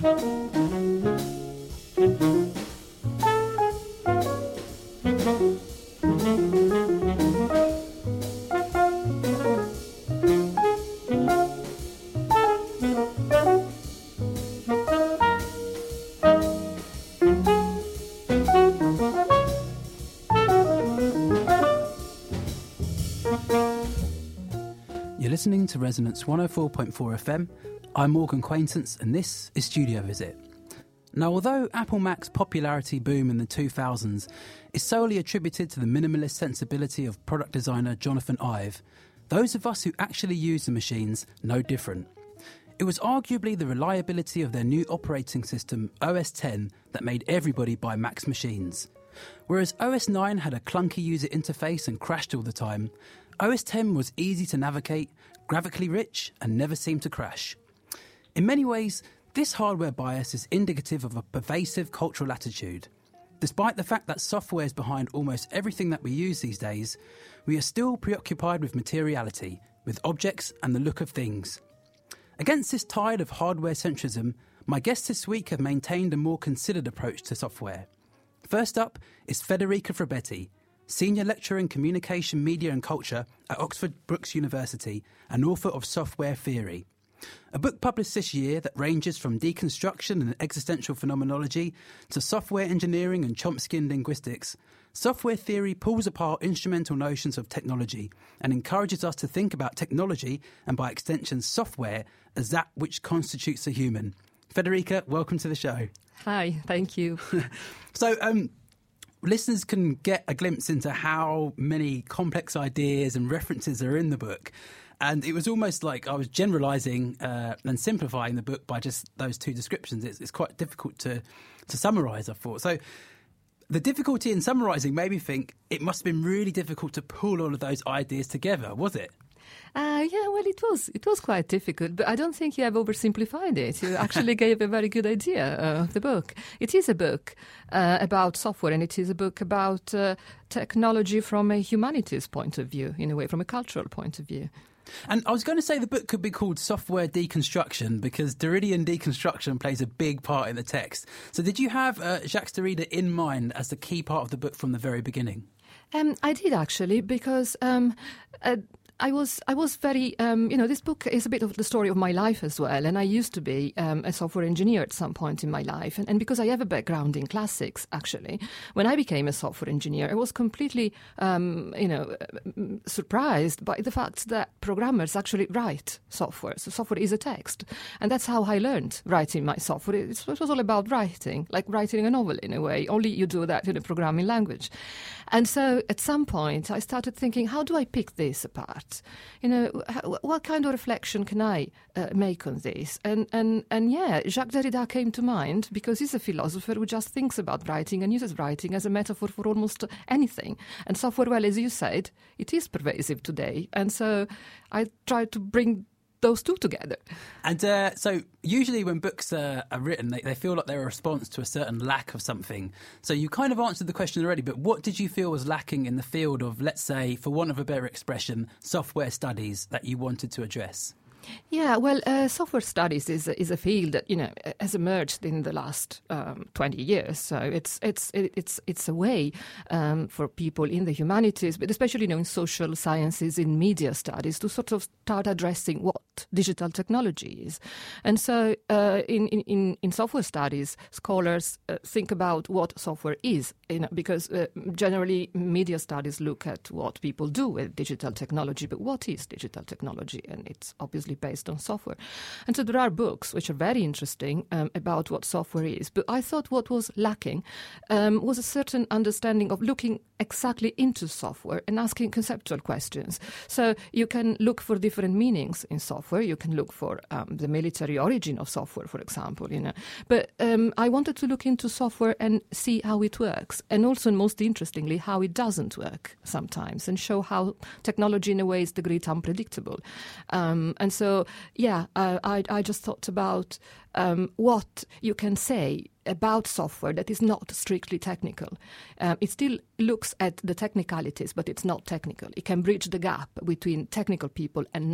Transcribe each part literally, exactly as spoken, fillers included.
You're listening to Resonance one oh four point four F M. I'm Morgan Quaintance and this is Studio Visit. Now, although Apple Mac's popularity boom in the two thousands is solely attributed to the minimalist sensibility of product designer Jonathan Ive, those of us who actually use the machines know different. It was arguably the reliability of their new operating system, O S ten, that made everybody buy Mac's machines. Whereas O S nine had a clunky user interface and crashed all the time, O S ten was easy to navigate, graphically rich, and never seemed to crash. In many ways, this hardware bias is indicative of a pervasive cultural attitude. Despite the fact that software is behind almost everything that we use these days, we are still preoccupied with materiality, with objects and the look of things. Against this tide of hardware centrism, my guests this week have maintained a more considered approach to software. First up is Federica Frabetti, Senior Lecturer in Communication, Media and Culture at Oxford Brookes University and author of Software Theory, a book published this year that ranges from deconstruction and existential phenomenology to software engineering and Chomskyan linguistics. Software Theory pulls apart instrumental notions of technology and encourages us to think about technology and, by extension, software as that which constitutes a human. Federica, welcome to the show. Hi, thank you. so, um, listeners can get a glimpse into how many complex ideas and references are in the book. And it was almost like I was generalising uh, and simplifying the book by just those two descriptions. It's, it's quite difficult to, to summarise, I thought. So the difficulty in summarising made me think it must have been really difficult to pull all of those ideas together, was it? Uh, yeah, well, it was it was quite difficult, but I don't think you have oversimplified it. You actually gave a very good idea uh, of the book. It is a book uh, about software, and it is a book about uh, technology from a humanities point of view, in a way, from a cultural point of view. And I was going to say the book could be called Software Deconstruction because Derridian deconstruction plays a big part in the text. So did you have uh, Jacques Derrida in mind as the key part of the book from the very beginning? Um, I did, actually, because... Um, uh, I was I was very, um, you know, this book is a bit of the story of my life as well. And I used to be um, a software engineer at some point in my life. And, and because I have a background in classics, actually, when I became a software engineer, I was completely, um, you know, surprised by the fact that programmers actually write software. So software is a text. And that's how I learned writing my software. It was all about writing, like writing a novel in a way. Only you do that in a programming language. And so at some point I started thinking, how do I pick this apart? You know, how, what kind of reflection can I uh, make on this? And, and, and yeah, Jacques Derrida came to mind because he's a philosopher who just thinks about writing and uses writing as a metaphor for almost anything. And software, well, as you said, it is pervasive today. And so I tried to bring those two together. And uh, so usually when books uh, are written, they, they feel like they're a response to a certain lack of something. So you kind of answered the question already, but what did you feel was lacking in the field of, let's say, for want of a better expression, software studies that you wanted to address? Yeah, well, uh, software studies is a, is a field that, you know, has emerged in the last um, twenty years. So it's it's it's it's a way um, for people in the humanities, but especially, you know, in social sciences, in media studies, to sort of start addressing what digital technology is. And so uh, in, in in software studies, scholars uh, think about what software is, you know, because uh, generally media studies look at what people do with digital technology, but what is digital technology? And it's obviously based on software. And so there are books which are very interesting um, about what software is. But I thought what was lacking um, was a certain understanding of looking exactly into software and asking conceptual questions. So you can look for different meanings in software. You can look for um, the military origin of software, for example. You know, but um, I wanted to look into software and see how it works, and also, and most interestingly, how it doesn't work sometimes, and show how technology, in a way, is the great unpredictable. Um, and so. So, yeah, uh, I, I just thought about um, what you can say about software that is not strictly technical. Um, it still looks at the technicalities, but it's not technical. It can bridge the gap between technical people and non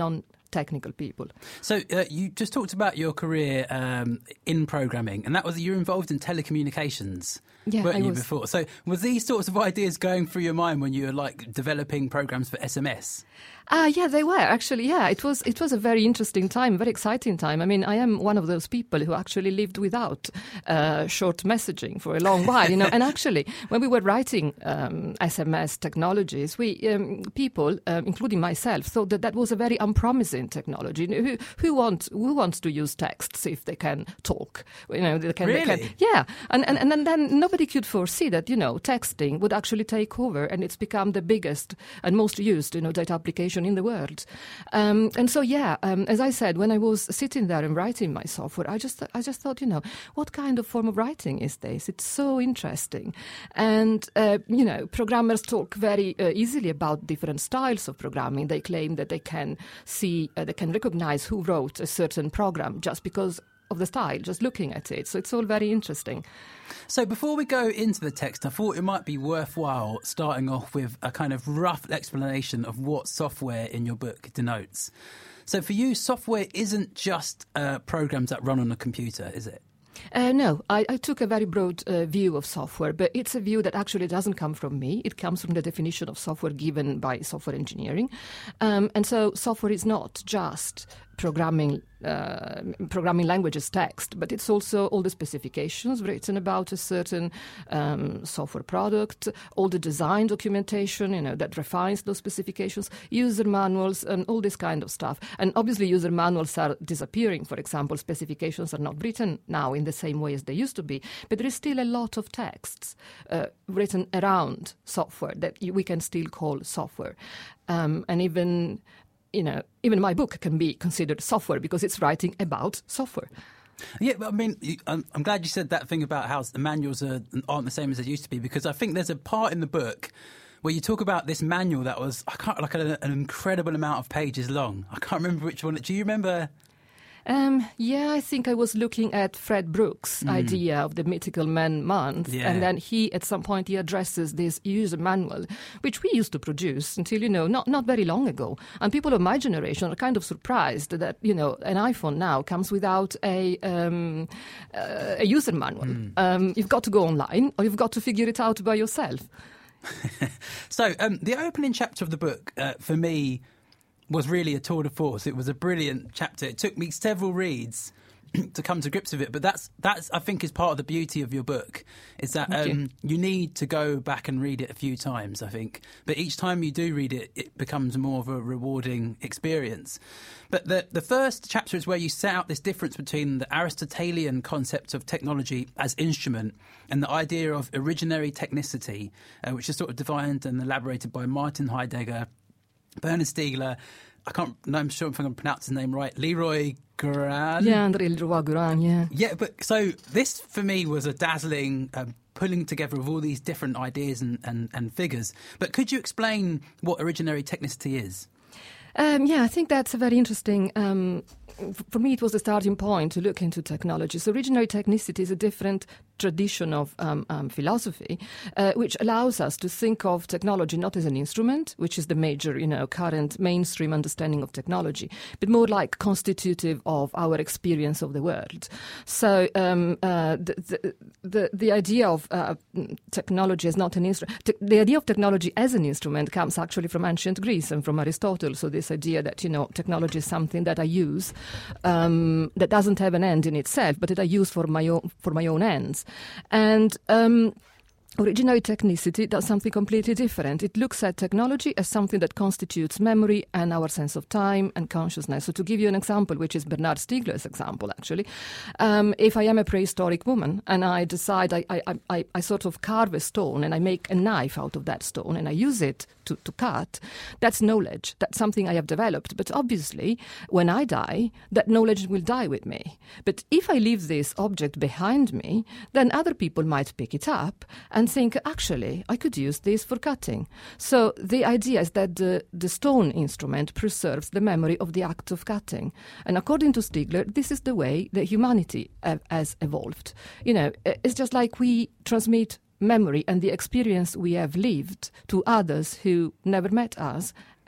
technical people. So uh, you just talked about your career um, in programming, and that was you were involved in telecommunications, yeah, weren't I you, was. before? So was these sorts of ideas going through your mind when you were like developing programs for S M S? Ah, uh, yeah, they were actually. Yeah, it was it was a very interesting time, very exciting time. I mean, I am one of those people who actually lived without uh, short messaging for a long while, you know. And actually, when we were writing um, S M S technologies, we um, people, um, including myself, thought that that was a very unpromising technology. Who who wants who wants to use texts if they can talk? You know, they can. Really? They can, yeah, and, and and then nobody could foresee that, you know, texting would actually take over, and it's become the biggest and most used, you know, data application in the world. Um, and so, yeah, um, as I said, when I was sitting there and writing my software, I just I just thought, you know, what kind of form of writing is this? It's so interesting. And, uh, you know, programmers talk very uh, easily about different styles of programming. They claim that they can see, uh, they can recognize who wrote a certain program just because of the style, just looking at it. So it's all very interesting. So before we go into the text, I thought it might be worthwhile starting off with a kind of rough explanation of what software in your book denotes. So for you, software isn't just uh, programs that run on a computer, is it? Uh, no, I, I took a very broad uh, view of software, but it's a view that actually doesn't come from me. It comes from the definition of software given by software engineering. Um, and so software is not just programming uh, programming languages text, but it's also all the specifications written about a certain um, software product, all the design documentation, you know, that refines those specifications, user manuals, and all this kind of stuff. And obviously, user manuals are disappearing. For example, specifications are not written now in the same way as they used to be, but there is still a lot of texts uh, written around software that we can still call software, um, and even. You know, even my book can be considered software because it's writing about software. Yeah, but I mean, I'm, I'm glad you said that thing about how the manuals are, aren't the same as they used to be, because I think there's a part in the book where you talk about this manual that was, I can't, like an, an incredible amount of pages long. I can't remember which one. Do you remember? Um, yeah, I think I was looking at Fred Brooks' mm. idea of the mythical man month. Yeah. And then he, at some point, he addresses this user manual, which we used to produce until, you know, not, not very long ago. And people of my generation are kind of surprised that, you know, an iPhone now comes without a, um, uh, a user manual. Mm. Um, you've got to go online or you've got to figure it out by yourself. So um, the opening chapter of the book, uh, for me, was really a tour de force. It was a brilliant chapter. It took me several reads to come to grips with it, but that's that's I think is part of the beauty of your book, is that um, you. you need to go back and read it a few times, I think. But each time you do read it, it becomes more of a rewarding experience. But the the first chapter is where you set out this difference between the Aristotelian concept of technology as instrument and the idea of originary technicity, uh, which is sort of defined and elaborated by Martin Heidegger, Bernard Stiegler, I can't, no, I'm sure if I'm going to pronounce his name right, Leroy Goran. Yeah, André Leroy Goran, yeah. Yeah, but so this for me was a dazzling um, pulling together of all these different ideas and, and, and figures. But could you explain what originary technicity is? Um, yeah, I think that's a very interesting. Um, for me, it was the starting point to look into technology. So, originary technicity is a different tradition of um, um, philosophy, uh, which allows us to think of technology not as an instrument, which is the major, you know, current mainstream understanding of technology, but more like constitutive of our experience of the world. So, um, uh, the, the the the idea of uh, technology as not an instrument, te- the idea of technology as an instrument comes actually from ancient Greece and from Aristotle. So, this idea that, you know, technology is something that I use um, that doesn't have an end in itself, but that I use for my own for my own ends. And um, originary technicity does something completely different. It looks at technology as something that constitutes memory and our sense of time and consciousness. So to give you an example, which is Bernard Stiegler's example, actually, um, if I am a prehistoric woman and I decide I, I, I, I sort of carve a stone and I make a knife out of that stone and I use it to, to cut, that's knowledge. That's something I have developed. But obviously, when I die, that knowledge will die with me. But if I leave this object behind me, then other people might pick it up and think, actually, I could use this for cutting. So the idea is that the, the stone instrument preserves the memory of the act of cutting. And according to Stiegler, this is the way that humanity have, has evolved. You know, it's just like we transmit memory and the experience we have lived to others who never met us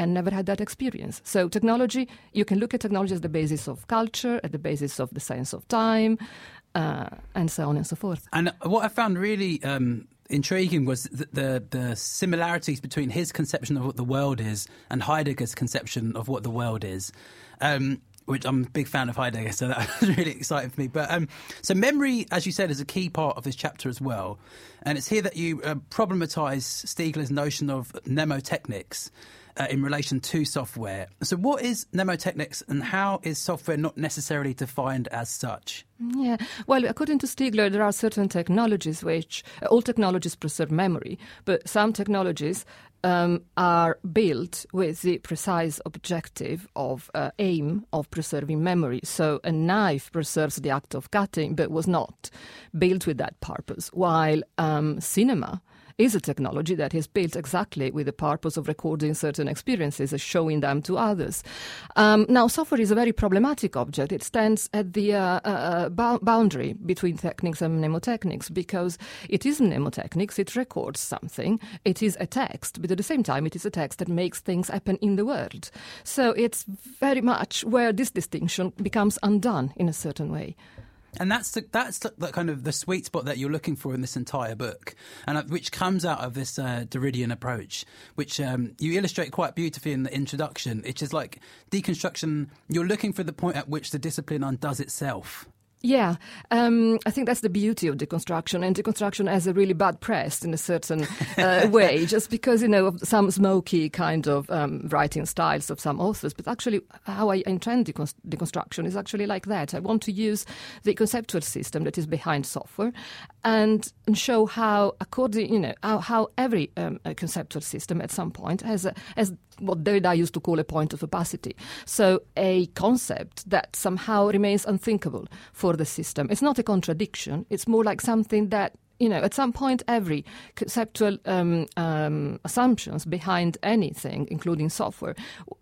and never had that experience. So technology, you can look at technology as the basis of culture, at the basis of the sense of time, uh, and so on and so forth. And what I found really um, intriguing was the, the the similarities between his conception of what the world is and Heidegger's conception of what the world is. Um, which I'm a big fan of Heidegger, so that was really exciting for me. But um, so memory, as you said, is a key part of this chapter as well. And it's here that you uh, problematise Stiegler's notion of mnemotechnics uh, in relation to software. So what is mnemotechnics and how is software not necessarily defined as such? Yeah, well, according to Stiegler, there are certain technologies which, uh, all technologies preserve memory, but some technologies um, are built with the precise objective of uh, aim of preserving memory. So a knife preserves the act of cutting, but was not built with that purpose, while um, cinema is a technology that is built exactly with the purpose of recording certain experiences and showing them to others. Um, now, software is a very problematic object. It stands at the uh, uh, boundary between techniques and mnemotechnics because it is mnemotechnics, it records something, it is a text, but at the same time it is a text that makes things happen in the world. So it's very much where this distinction becomes undone in a certain way. And that's the, that's the, the kind of the sweet spot that you're looking for in this entire book, and uh, which comes out of this uh, Derridian approach, which um, you illustrate quite beautifully in the introduction. It's just like deconstruction. You're looking for the point at which the discipline undoes itself. Yeah, um, I think that's the beauty of deconstruction, and deconstruction has a really bad press in a certain uh, way, just because, you know, of some smoky kind of um, writing styles of some authors. But actually, how I intend decon- deconstruction is actually like that. I want to use the conceptual system that is behind software and, and show how, according, you know, how, how every um, conceptual system at some point has a, has what Derrida used to call a point of opacity. So a concept that somehow remains unthinkable for the system. It's not a contradiction. It's more like something that, you know, at some point every conceptual um, um, assumptions behind anything, including software,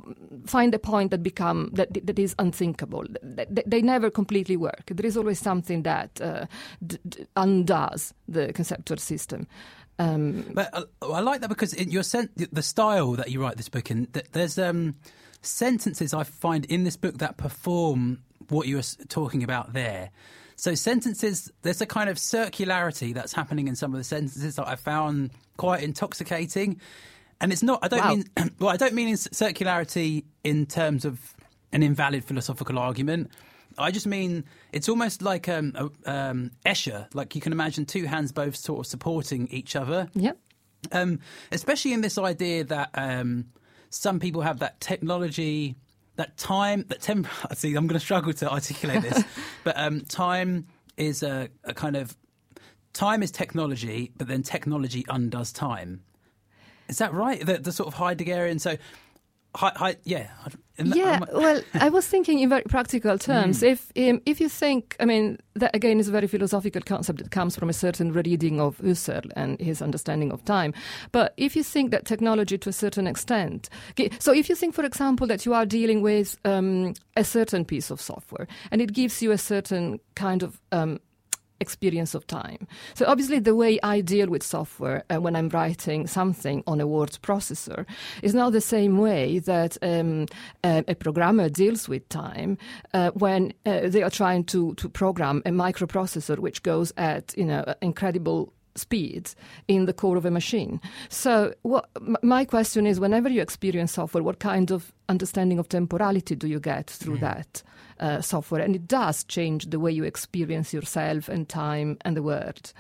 find a point that become that that is unthinkable. They, they never completely work. There is always something that uh, d- d- undoes the conceptual system. Um, but uh, I like that because in your sen- the style that you write this book in, th- there's um, sentences I find in this book that perform what you were talking about there. So sentences, there's a kind of circularity that's happening in some of the sentences that I found quite intoxicating. And it's not, I don't wow. mean, well, I don't mean in circularity in terms of an invalid philosophical argument. I just mean it's almost like um, a, um, Escher, like you can imagine two hands both sort of supporting each other. Yep. Um, especially in this idea that um, some people have that technology, that time, that temp. See, I'm going to struggle to articulate this, but um, time is a, a kind of time is technology, but then technology undoes time. Is that right? The, the sort of Heideggerian. So, hi, hi, yeah. Yeah, well, I was thinking in very practical terms. Mm. If um, if you think, I mean, that again is a very philosophical concept that comes from a certain reading of Husserl and his understanding of time. But if you think that technology to a certain extent, so if you think, for example, that you are dealing with um, a certain piece of software and it gives you a certain kind of um, experience of time. So obviously the way I deal with software uh, when I'm writing something on a word processor is not the same way that um, uh, a programmer deals with time uh, when uh, they are trying to, to program a microprocessor which goes at, you know, incredible speeds in the core of a machine. So what, m- my question is, whenever you experience software, what kind of understanding of temporality do you get through mm. that uh, software? And it does change the way you experience yourself and time and the world.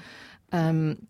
Um,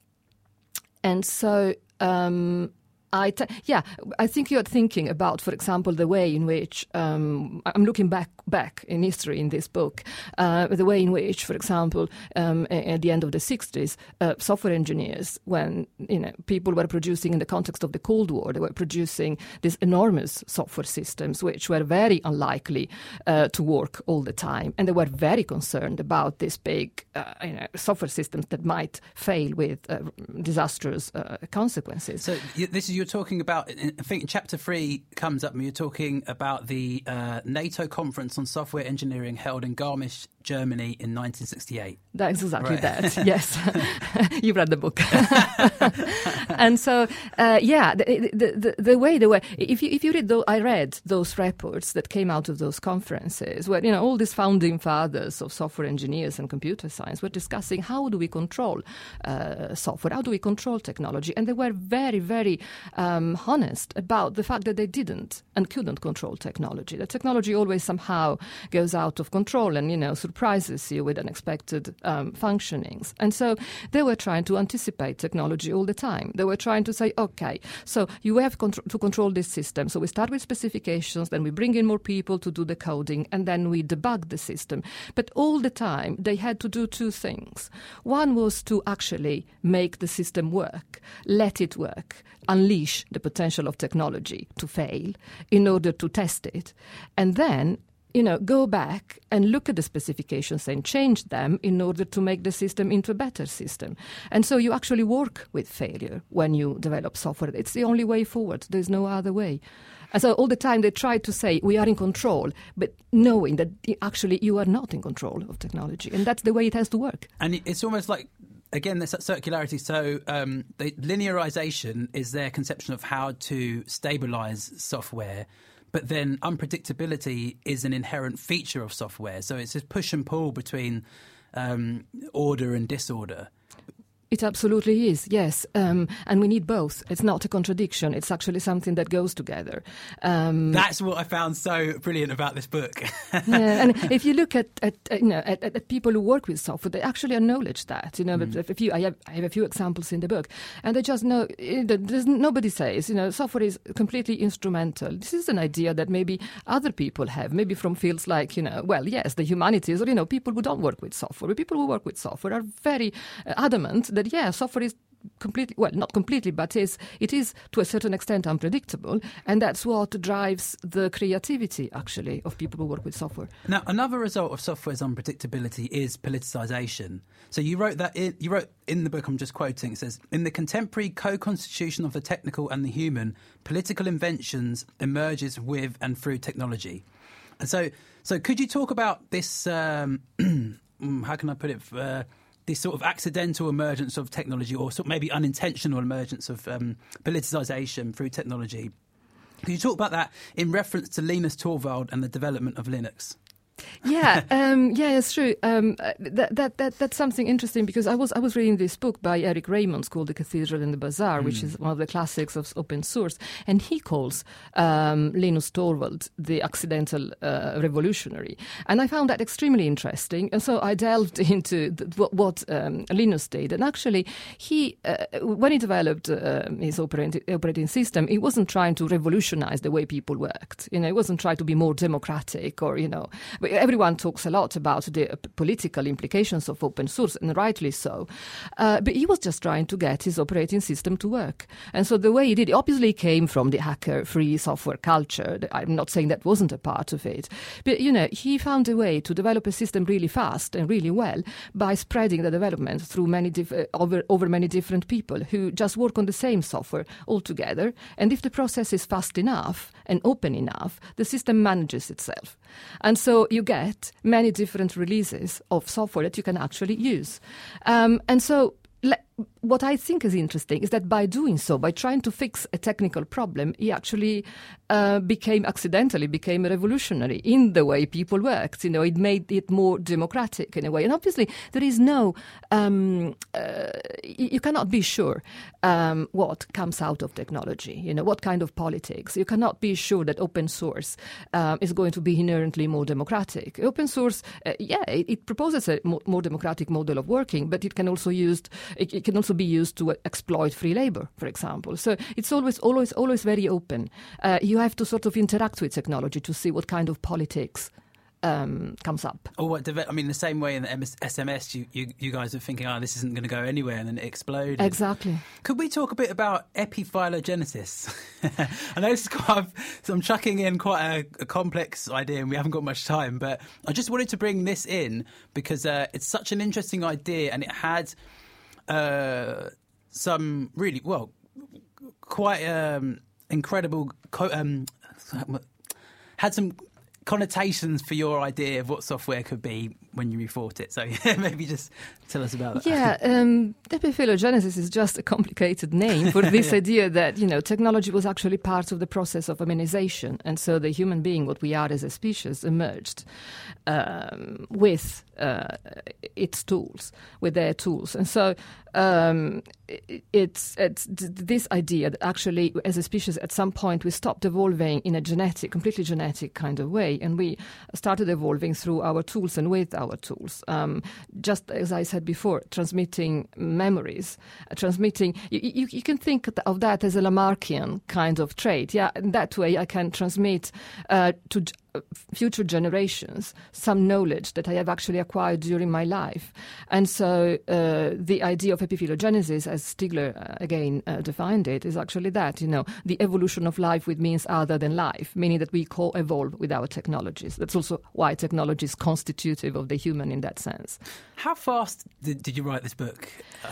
and so... Um, I t- yeah, I think you're thinking about, for example, the way in which um, I'm looking back back in history in this book, uh, the way in which, for example, um, at the end of the sixties, uh, software engineers, when you know people were producing in the context of the Cold War, they were producing these enormous software systems which were very unlikely uh, to work all the time, and they were very concerned about these big uh, you know software systems that might fail with uh, disastrous uh, consequences. So this is. You're talking about, I think chapter three comes up and you're talking about the uh, NATO conference on software engineering held in Garmisch Germany in nineteen sixty-eight. That's exactly Right. that, yes. You've read the book. And so, uh, yeah, the, the, the, the way they were, if you, if you read, those, I read those reports that came out of those conferences where, you know, all these founding fathers of software engineers and computer science were discussing how do we control uh, software, how do we control technology, and they were very, very um, honest about the fact that they didn't and couldn't control technology. The technology always somehow goes out of control and, you know, surprises you with unexpected um, functionings. And so they were trying to anticipate technology all the time. They were trying to say, okay, so you have contr- to control this system. So we start with specifications, then we bring in more people to do the coding, and then we debug the system. But all the time, they had to do two things. One was to actually make the system work, let it work, unleash the potential of technology to fail in order to test it. And then, you know, go back and look at the specifications and change them in order to make the system into a better system. And so you actually work with failure when you develop software. It's the only way forward. There's no other way. And so all the time they try to say we are in control, but knowing that actually you are not in control of technology. And that's the way it has to work. And it's almost like, again, there's that circularity. So um, the linearization is their conception of how to stabilize software. But then unpredictability is an inherent feature of software. So it's just push and pull between um, order and disorder. It absolutely is, yes. Um, and we need both. It's not a contradiction. It's actually something that goes together. Um, That's what I found so brilliant about this book. Yeah, and if you look at, at you know at, at people who work with software, they actually acknowledge that. You know, mm. but a few I have I have a few examples in the book, and they just know. There's nobody says, you know, software is completely instrumental. This is an idea that maybe other people have, maybe from fields like, you know, well, yes, the humanities, or you know, people who don't work with software. But people who work with software are very uh, adamant that yeah, software is completely, well, not completely, but is it is to a certain extent unpredictable, and that's what drives the creativity, actually, of people who work with software. Now, another result of software's unpredictability is politicization. So you wrote that in, you wrote in the book, I'm just quoting, it says, in the contemporary co-constitution of the technical and the human, political inventions emerges with and through technology. And so, so could you talk about this, um, how can I put it, uh, this sort of accidental emergence of technology, or sort of maybe unintentional emergence of um, politicization through technology? Can you talk about that in reference to Linus Torvald and the development of Linux? Yeah, um, yeah, it's true. Um, that, that that that's something interesting, because I was I was reading this book by Eric Raymond called The Cathedral and the Bazaar, mm. which is one of the classics of open source, and he calls um, Linus Torvald the accidental uh, revolutionary, and I found that extremely interesting. And so I delved into the, what, what um, Linus did, and actually he uh, when he developed uh, his operating operating system, he wasn't trying to revolutionize the way people worked. You know, he wasn't trying to be more democratic, or you know. But everyone talks a lot about the political implications of open source, and rightly so. Uh, but he was just trying to get his operating system to work. And so the way he did it obviously came from the hacker-free software culture. I'm not saying that wasn't a part of it. But, you know, he found a way to develop a system really fast and really well by spreading the development through many diff- uh, over, over many different people who just work on the same software all together. And if the process is fast enough and open enough, the system manages itself. And so you get many different releases of software that you can actually use. Um, and so le- what I think is interesting is that by doing so, by trying to fix a technical problem, he actually uh, became, accidentally became a revolutionary in the way people worked. You know, it made it more democratic in a way. And obviously there is no, um, uh, you cannot be sure um, what comes out of technology, you know, what kind of politics. You cannot be sure that open source um, is going to be inherently more democratic. Open source, uh, yeah, it, it proposes a more, more democratic model of working, but it can also used, it, it can also be used to exploit free labor, for example. So it's always, always, always very open. Uh, you have to sort of interact with technology to see what kind of politics um, comes up. Or what? I mean, the same way in the S M S, you, you, you guys are thinking, oh, this isn't going to go anywhere, and then it exploded. Exactly. Could we talk a bit about epiphylogenesis? I know this is quite, so I'm chucking in quite a, a complex idea, and we haven't got much time, but I just wanted to bring this in because uh, it's such an interesting idea, and it had Uh, some really, well, quite um, incredible, co- um, had some connotations for your idea of what software could be when you refought it. So yeah, maybe just tell us about that. Yeah, um, epiphylogenesis is just a complicated name for this yeah. idea that, you know, technology was actually part of the process of amenization. And so the human being, what we are as a species, emerged um, with uh, its tools, with their tools. And so um, it's, it's this idea that actually, as a species, at some point we stopped evolving in a genetic, completely genetic kind of way, and we started evolving through our tools and with our tools. Um, just as I said before, transmitting memories, uh, transmitting. You, you, you can think of that as a Lamarckian kind of trait. Yeah, in that way, I can transmit uh, to future generations some knowledge that I have actually acquired during my life. And so uh, the idea of epiphylogenesis, as Stigler uh, again uh, defined it, is actually that, you know, the evolution of life with means other than life, meaning that we co-evolve with our technologies. That's also why technology is constitutive of the human in that sense. How fast did, did you write this book?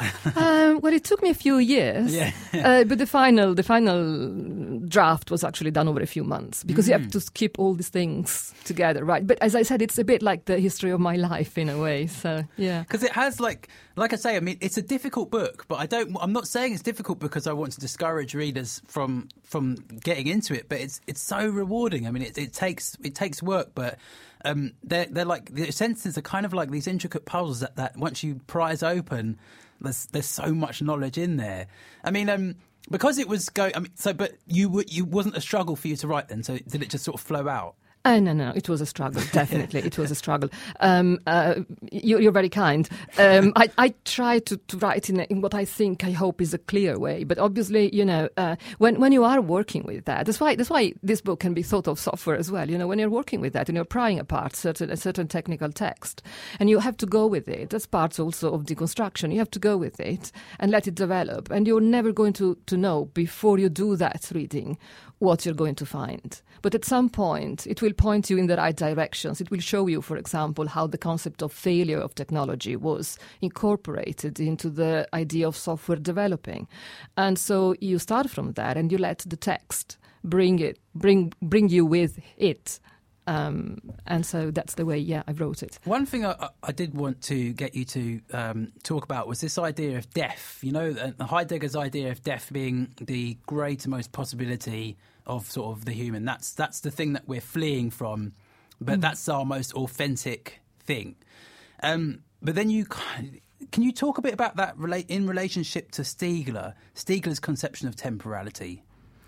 um, well, it took me a few years, yeah. uh, but the final, the final draft was actually done over a few months, because mm. you have to keep all these things together, right? But as I said, it's a bit like the history of my life in a way. So yeah, because it has, like, like I say, I mean, it's a difficult book, but I don't. I'm not saying it's difficult because I want to discourage readers from from getting into it. But it's it's so rewarding. I mean, it, it takes it takes work, but um, they're they're like the sentences are kind of like these intricate puzzles that, that once you prise open, there's there's so much knowledge in there. I mean, um. Because it was go. I mean, so but you you wasn't a struggle for you to write then. So did it just sort of flow out? Uh, no, no, it was a struggle, definitely. It was a struggle. Um, uh, you, you're very kind. Um, I, I try to, to write in, a, in what I think, I hope, is a clear way. But obviously, you know, uh, when, when you are working with that, that's why that's why this book can be thought of software as well. You know, when you're working with that and you're prying apart certain, a certain technical text, and you have to go with it. That's part also of deconstruction. You have to go with it and let it develop. And you're never going to, to know before you do that reading what you're going to find. But at some point, it will point you in the right directions. It will show you, for example, how the concept of failure of technology was incorporated into the idea of software developing. And so you start from that and you let the text bring it, bring bring you with it. Um, and so that's the way, yeah, I wrote it. One thing I, I did want to get you to um, talk about was this idea of death. You know, Heidegger's idea of death being the greatermost possibility of sort of the human. That's that's the thing that we're fleeing from, but mm. that's our most authentic thing. Um, but then you can you talk a bit about that relate in relationship to Stigler, Stigler's conception of temporality?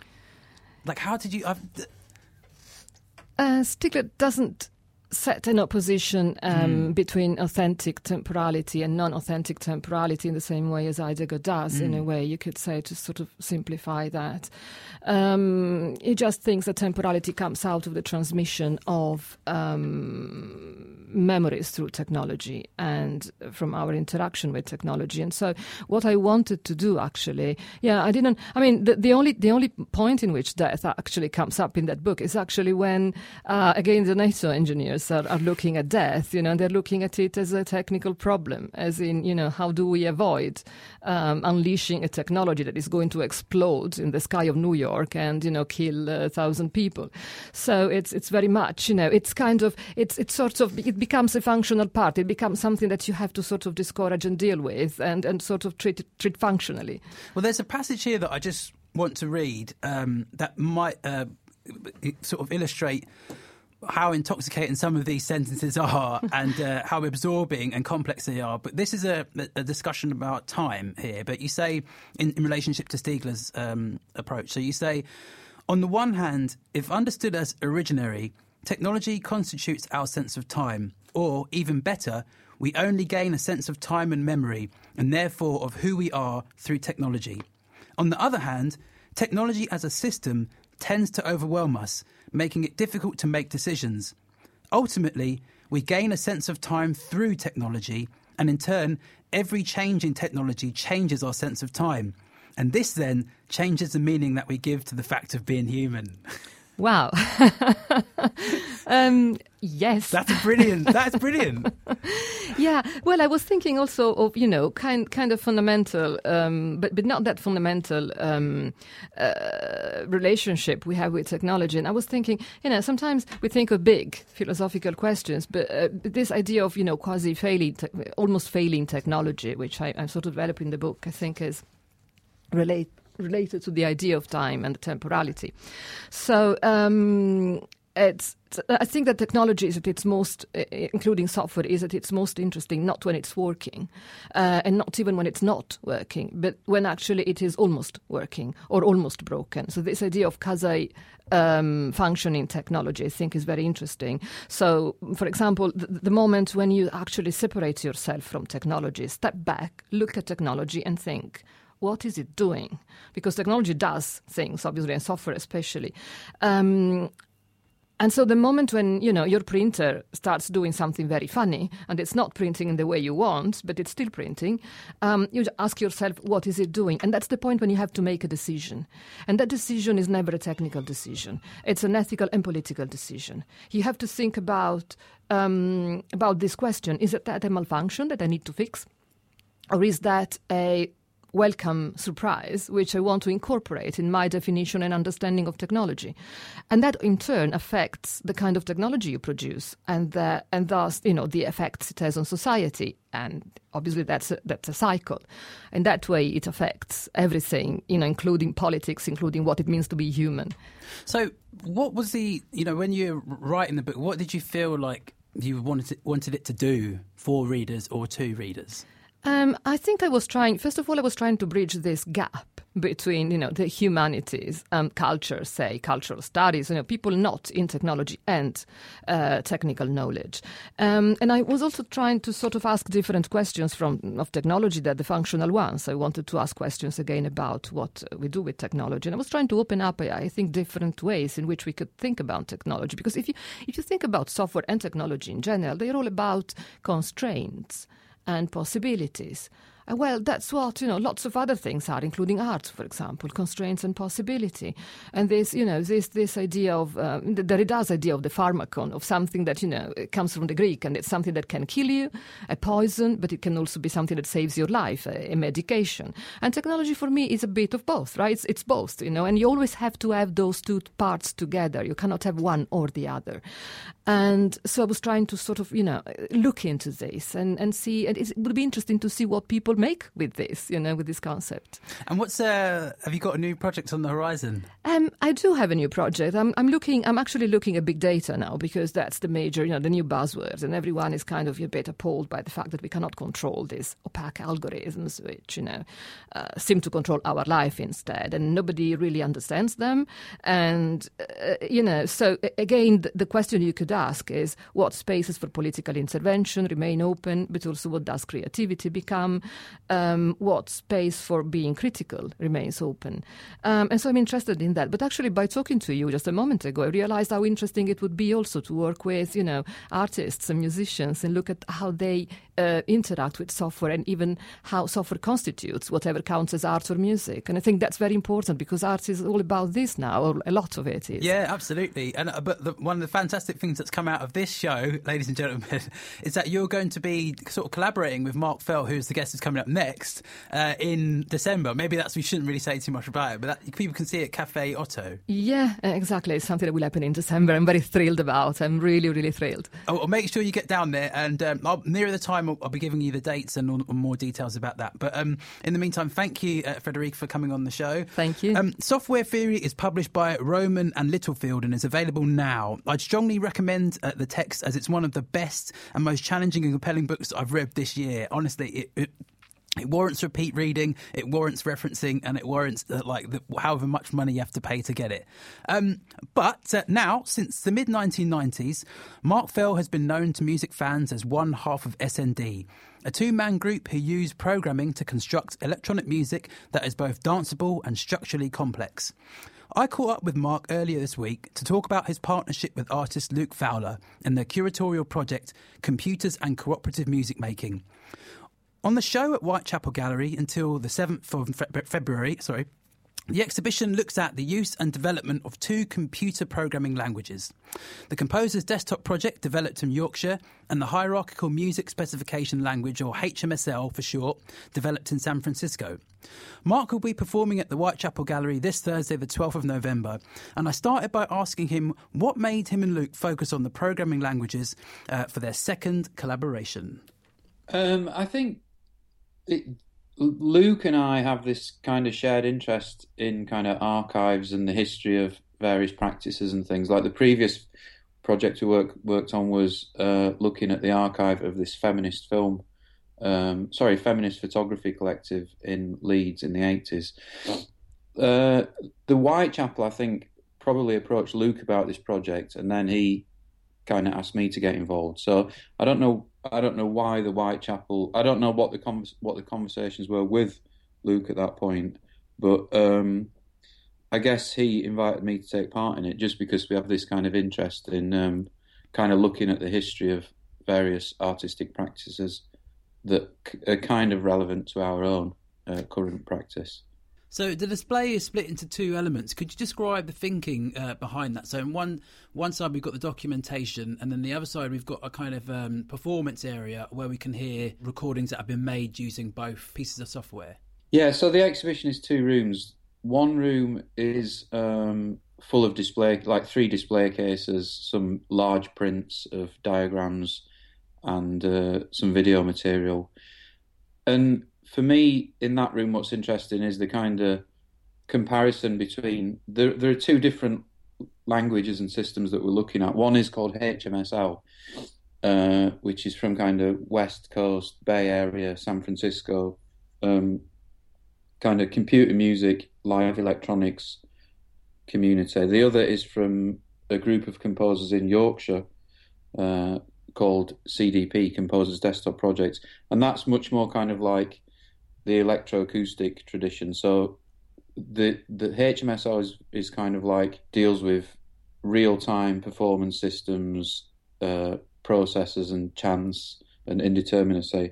Like, how did you? I've, Uh, Stigler doesn't set an opposition um, mm. between authentic temporality and non-authentic temporality in the same way as Heidegger does, mm. in a way, you could say, to sort of simplify that. Um, he just thinks that temporality comes out of the transmission of um, memories through technology and from our interaction with technology. And so what I wanted to do, actually, yeah, I didn't, I mean, the, the only the only point in which death actually comes up in that book is actually when, uh, again, the NATO engineers Are, are looking at death, you know, and they're looking at it as a technical problem, as in, you know, how do we avoid um, unleashing a technology that is going to explode in the sky of New York and, you know, kill a thousand people. So it's it's very much, you know, it's kind of, it's it's sort of, it becomes a functional part. It becomes something that you have to sort of discourage and deal with and, and sort of treat it, treat functionally. Well, there's a passage here that I just want to read um, that might uh, sort of illustrate how intoxicating some of these sentences are and uh, how absorbing and complex they are. But this is a, a discussion about time here. But you say, in, in relationship to Stigler's um, approach, so you say, on the one hand, if understood as originary, technology constitutes our sense of time. Or, even better, we only gain a sense of time and memory, and therefore of who we are through technology. On the other hand, technology as a system tends to overwhelm us, making it difficult to make decisions. Ultimately, we gain a sense of time through technology, and in turn, every change in technology changes our sense of time. And this then changes the meaning that we give to the fact of being human. Wow. um, yes. That's brilliant. That's brilliant. Yeah. Well, I was thinking also of, you know, kind kind of fundamental, um, but, but not that fundamental um, uh, relationship we have with technology. And I was thinking, you know, sometimes we think of big philosophical questions, but uh, this idea of, you know, quasi-failing, te- almost failing technology, which I, I sort of develop in the book, I think is relate, related to the idea of time and temporality. So um, it's, I think that technology is at its most, including software, is at its most interesting not when it's working, uh, and not even when it's not working, but when actually it is almost working or almost broken. So this idea of quasi um, functioning technology, I think, is very interesting. So, for example, the, the moment when you actually separate yourself from technology, step back, look at technology and think, what is it doing? Because technology does things, obviously, and software especially. Um, and so the moment when, you know, your printer starts doing something very funny, and it's not printing in the way you want, but it's still printing, um, you ask yourself, what is it doing? And that's the point when you have to make a decision. And that decision is never a technical decision. It's an ethical and political decision. You have to think about, um, about this question. Is it that a malfunction that I need to fix? Or is that a welcome surprise, which I want to incorporate in my definition and understanding of technology? And that in turn affects the kind of technology you produce and the, and thus, you know, the effects it has on society. And obviously that's a, that's a cycle. And that way it affects everything, you know, including politics, including what it means to be human. So what was the, you know, when you're writing the book, what did you feel like you wanted it, wanted it to do for readers or to readers? Um, I think I was trying, first of all, I was trying to bridge this gap between, you know, the humanities, um, culture, say, cultural studies, you know, people not in technology and uh, technical knowledge. Um, and I was also trying to sort of ask different questions from of technology than the functional ones. I wanted to ask questions again about what we do with technology. And I was trying to open up, I think, different ways in which we could think about technology. Because if you if you think about software and technology in general, they're all about constraints and possibilities. Uh, well, that's what, you know, lots of other things are, including art, for example, constraints and possibility. And this, you know, this this idea of, uh, the Derrida's idea of the pharmacon, of something that, you know, comes from the Greek, and it's something that can kill you, a poison, but it can also be something that saves your life, a, a medication. And technology for me is a bit of both, right? It's, it's both, you know, and you always have to have those two parts together. You cannot have one or the other. And so I was trying to sort of, you know, look into this and, and see, and it would be interesting to see what people make with this, you know, with this concept. And what's, uh, have you got a new project on the horizon? Um, I do have a new project. I'm, I'm looking, I'm actually looking at big data now, because that's the major, you know, the new buzzword, and everyone is kind of a bit appalled by the fact that we cannot control these opaque algorithms, which, you know, uh, seem to control our life instead, and nobody really understands them. And, uh, you know, so again, the, the question you could ask is, what spaces for political intervention remain open, but also what does creativity become? Um, what space for being critical remains open? Um, and so I'm interested in that. But actually, by talking to you just a moment ago, I realized how interesting it would be also to work with, you know, artists and musicians and look at how they uh, interact with software, and even how software constitutes whatever counts as art or music. And I think that's very important, because art is all about this now, or a lot of it is. Yeah, absolutely. And uh, but the, one of the fantastic things that's come out of this show, ladies and gentlemen, is that you're going to be sort of collaborating with Mark Fell, who's the guest who's coming up next uh, in December. Maybe that's, we shouldn't really say too much about it, but that, people can see it at Cafe Otto. Yeah, exactly. It's something that will happen in December. I'm very thrilled about. I'm really, really thrilled. Oh, well, make sure you get down there, and um, I'll, nearer the time I'll, I'll be giving you the dates and all, more details about that. But um, in the meantime, thank you, uh, Frederica, for coming on the show. Thank you. Um, Software Theory is published by Rowman and Littlefield and is available now. I'd strongly recommend uh, the text, as it's one of the best and most challenging and compelling books I've read this year. Honestly, it, it It warrants repeat reading, it warrants referencing, and it warrants uh, like the, however much money you have to pay to get it. Um, but uh, now, since the mid nineteen nineties, Mark Fell has been known to music fans as one half of S N D, a two-man group who use programming to construct electronic music that is both danceable and structurally complex. I caught up with Mark earlier this week to talk about his partnership with artist Luke Fowler and their curatorial project, Computers and Cooperative Music Making. On the show at Whitechapel Gallery until the seventh of February, sorry, The exhibition looks at the use and development of two computer programming languages, the Composer's Desktop Project developed in Yorkshire and the Hierarchical Music Specification Language, or H M S L for short, developed in San Francisco. Mark will be performing at the Whitechapel Gallery this Thursday the twelfth of November, and I started by asking him what made him and Luke focus on the programming languages uh, for their second collaboration. Um, I think it, Luke and I have this kind of shared interest in kind of archives and the history of various practices and things. Like the previous project we work, worked on was uh, looking at the archive of this feminist film, um, sorry, feminist photography collective in Leeds in the eighties. Uh, the Whitechapel, I think, probably approached Luke about this project, and then he kind of asked me to get involved. So I don't know. I don't know why the Whitechapel. I don't know what the con- what the conversations were with Luke at that point, but um, I guess he invited me to take part in it just because we have this kind of interest in um, kind of looking at the history of various artistic practices that c- are kind of relevant to our own uh, current practice. So the display is split into two elements. Could you describe the thinking uh, behind that? So on one one side we've got the documentation, and then the other side we've got a kind of um, performance area where we can hear recordings that have been made using both pieces of software. Yeah, so the exhibition is two rooms. One room is um, full of display, like three display cases, some large prints of diagrams, and uh, some video material. And for me, in that room, what's interesting is the kind of comparison between... There, there are two different languages and systems that we're looking at. One is called H M S L, uh, which is from kind of West Coast, Bay Area, San Francisco, um, kind of computer music, live electronics community. The other is from a group of composers in Yorkshire uh, called C D P, Composers Desktop Project, and that's much more kind of like the electroacoustic tradition. So the the H M S L is, is kind of like deals with real-time performance systems, uh, processors and chance and indeterminacy.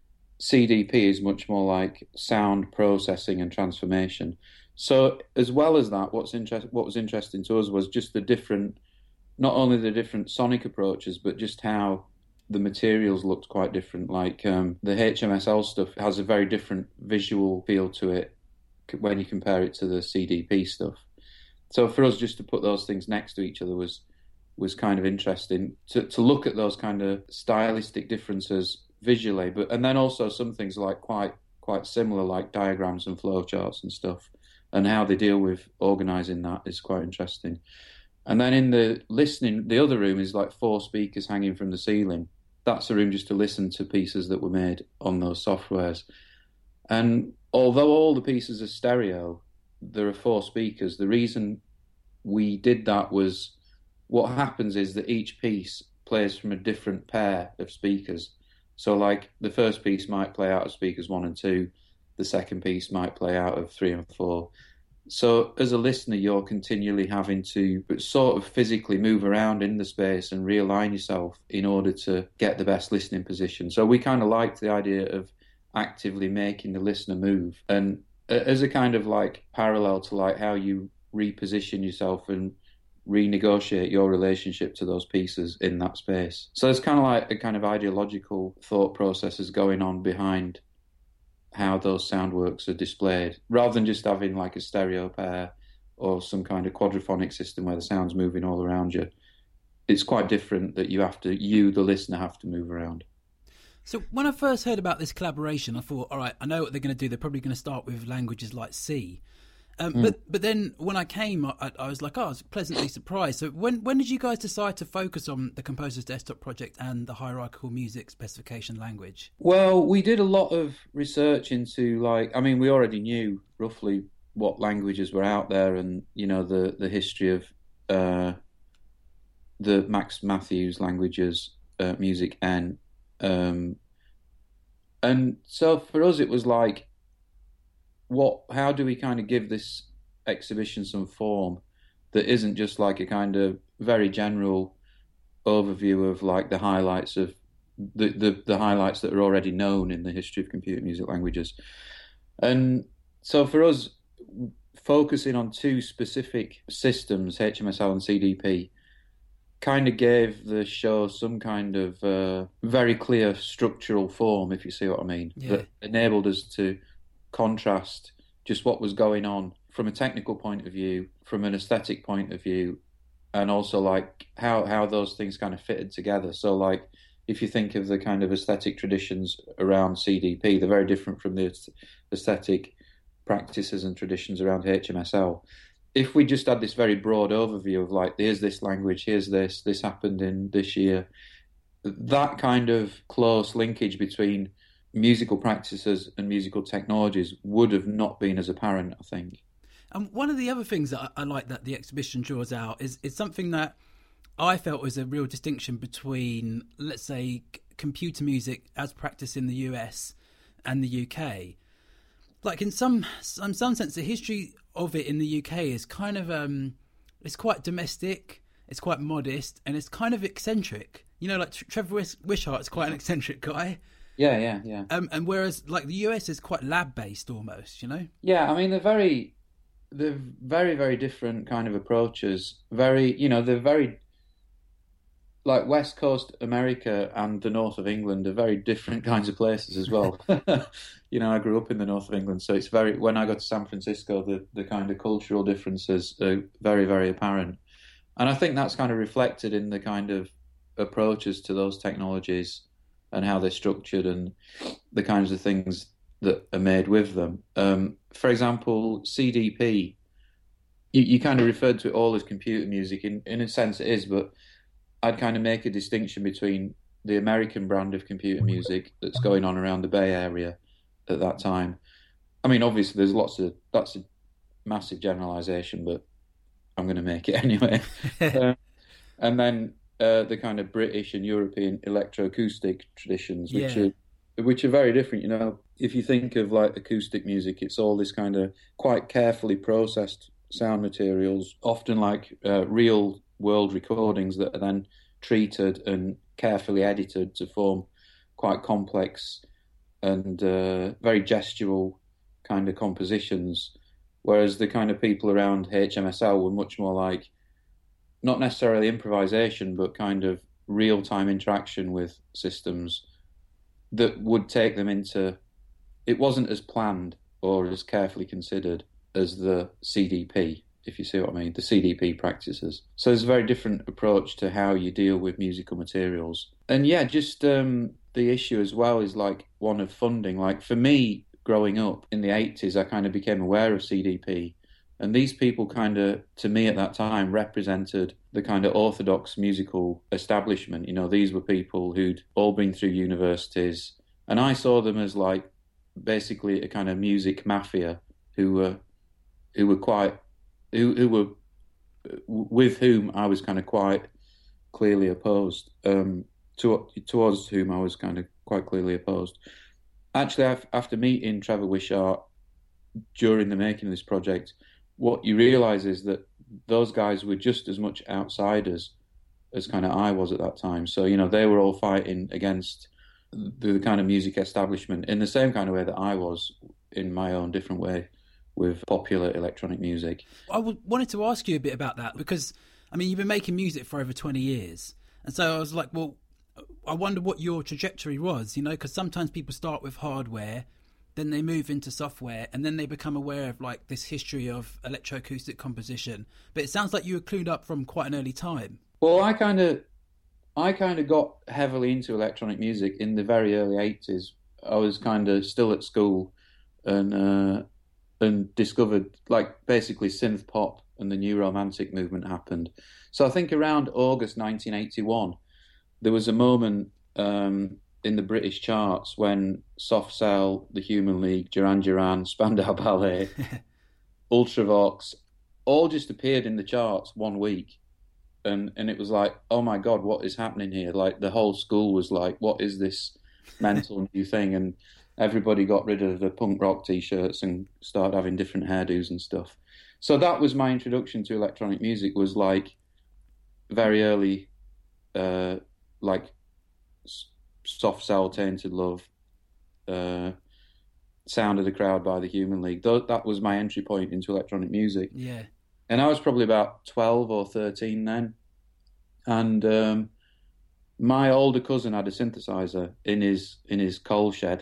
C D P is much more like sound processing and transformation. So as well as that, what's interest, what was interesting to us was just the different, not only the different sonic approaches, but just how the materials looked quite different. Like um, the H M S L stuff has a very different visual feel to it when you compare it to the C D P stuff. So for us, just to put those things next to each other was was kind of interesting to to look at those kind of stylistic differences visually, but and then also some things like quite quite similar, like diagrams and flowcharts and stuff, and how they deal with organising that is quite interesting. And then in the listening, the other room is like four speakers hanging from the ceiling. That's a room just to listen to pieces that were made on those softwares. And although all the pieces are stereo, there are four speakers. The reason we did that was what happens is that each piece plays from a different pair of speakers. So like the first piece might play out of speakers one and two, the second piece might play out of three and four. So as a listener, you're continually having to sort of physically move around in the space and realign yourself in order to get the best listening position. So we kind of liked the idea of actively making the listener move. And as a kind of like parallel to like how you reposition yourself and renegotiate your relationship to those pieces in that space. So it's kind of like a kind of ideological thought processes going on behind how those sound works are displayed, rather than just having like a stereo pair or some kind of quadraphonic system where the sound's moving all around you. It's quite different that you have to, you, the listener, have to move around. So when I first heard about this collaboration, I thought, all right, I know what they're going to do. They're probably going to start with languages like C. Um, mm. But but then when I came, I, I was like, oh, I was pleasantly surprised. So when when did you guys decide to focus on the Composer's Desktop Project and the Hierarchical Music Specification Language? Well, we did a lot of research into, like, I mean, we already knew roughly what languages were out there and, you know, the, the history of uh, the Max Matthews languages, uh, Music N. Um, and so for us, it was like, what? How do we kind of give this exhibition some form that isn't just like a kind of very general overview of like the highlights of the, the, the highlights that are already known in the history of computer music languages? And so for us, focusing on two specific systems, H M S L and C D P, kind of gave the show some kind of uh, very clear structural form, if you see what I mean, Yeah. that enabled us to contrast just what was going on from a technical point of view, from an aesthetic point of view, and also like how, how those things kind of fitted together. So like if you think of the kind of aesthetic traditions around C D P, they're very different from the aesthetic practices and traditions around H M S L. If we just had this very broad overview of like, here's this language, here's this, this happened in this year, that kind of close linkage between musical practices and musical technologies would have not been as apparent, I think. And one of the other things that I, I like that the exhibition draws out is, is something that I felt was a real distinction between, let's say, c- computer music as practiced in the U S and the U K. Like in some some some sense, the history of it in the U K is kind of um, it's quite domestic, it's quite modest, and it's kind of eccentric. You know, like Trevor Wish- Wishart's quite an eccentric guy. Yeah, yeah, yeah. Um, and whereas like the U S is quite lab based almost, you know. Yeah, I mean they're very, they're very very different kind of approaches. Very, you know, they're very like West Coast America and the north of England are very different kinds of places as well. You know, I grew up in the north of England, so it's very, when I got to San Francisco, the, the kind of cultural differences are very, very apparent. And I think that's kind of reflected in the kind of approaches to those technologies and how they're structured and the kinds of things that are made with them. Um, for example, C D P, you, you kind of referred to it all as computer music. In, in a sense it is, but I'd kind of make a distinction between the American brand of computer music that's going on around the Bay Area at that time. I mean, obviously, there's lots of, that's a massive generalization, but I'm going to make it anyway. uh, and then uh, the kind of British and European electroacoustic traditions, which Yeah. are which are very different. You know, if you think of like acoustic music, it's all this kind of quite carefully processed sound materials, often like uh, real world recordings that are then treated and carefully edited to form quite complex and uh, very gestural kind of compositions, whereas the kind of people around H M S L were much more like not necessarily improvisation, but kind of real-time interaction with systems that would take them into, it wasn't as planned or as carefully considered as the C D P, if you see what I mean, the C D P practices. So there's a very different approach to how you deal with musical materials. And yeah, just um, the issue as well is like one of funding. Like for me, growing up in the eighties, I kind of became aware of C D P. And these people kind of, to me at that time, represented the kind of orthodox musical establishment. You know, these were people who'd all been through universities. And I saw them as like basically a kind of music mafia who were, who were quite, who, who were, with whom I was kind of quite clearly opposed, um, to, towards whom I was kind of quite clearly opposed. Actually, after meeting Trevor Wishart during the making of this project, what you realise is that those guys were just as much outsiders as kind of I was at that time. So, you know, they were all fighting against the, the kind of music establishment in the same kind of way that I was, in my own different way, with popular electronic music. I w- wanted to ask you a bit about that because, I mean, you've been making music for over twenty years. And so I was like, well, I wonder what your trajectory was, you know, because sometimes people start with hardware, then they move into software, and then they become aware of like this history of electroacoustic composition. But it sounds like you were clued up from quite an early time. Well, I kind of, I kind of got heavily into electronic music in the very early eighties. I was kind of still at school, and uh, and discovered like basically synth pop and the new romantic movement happened. So I think around August nineteen eighty-one, there was a moment um, in the British charts when Soft Cell, The Human League, Duran Duran, Spandau Ballet, Ultravox, all just appeared in the charts one week. And and it was like, oh my God, what is happening here? Like the whole school was like, what is this mental new thing? And everybody got rid of the punk rock T-shirts and started having different hairdos and stuff. So that was my introduction to electronic music, was like very early, uh, like Soft Cell, Tainted Love, uh, Sound of the Crowd by the Human League. That was my entry point into electronic music. Yeah. And I was probably about twelve or thirteen then. And um, my older cousin had a synthesizer in his in his coal shed